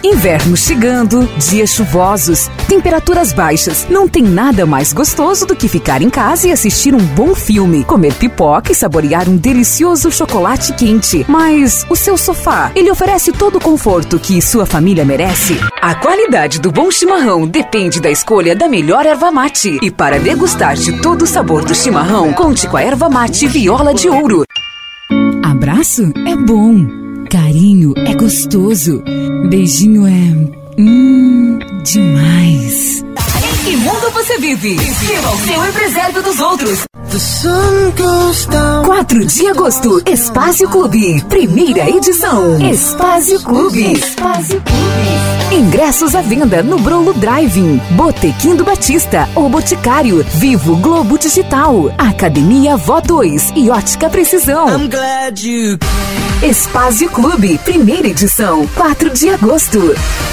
Inverno chegando, dias chuvosos, temperaturas baixas. Não tem nada mais gostoso do que ficar em casa e assistir um bom filme, comer pipoca e saborear um delicioso chocolate quente. Mas o seu sofá, ele oferece todo o conforto que sua família merece? A qualidade do bom chimarrão depende da escolha da melhor erva mate. E para degustar de todo o sabor do chimarrão, conte com a erva mate Viola de Ouro. Abraço é bom, carinho é gostoso, beijinho é demais. Em que mundo você vive? Viva o seu empresário dos outros. 4 de agosto, Espaço Clube, primeira edição. Espaço Clube. Ingressos à venda no Brolo Drive-In, Botequim do Batista, O Boticário, Vivo Globo Digital, Academia Vó 2 e Ótica Precisão. Espaço Clube, primeira edição, 4 de agosto.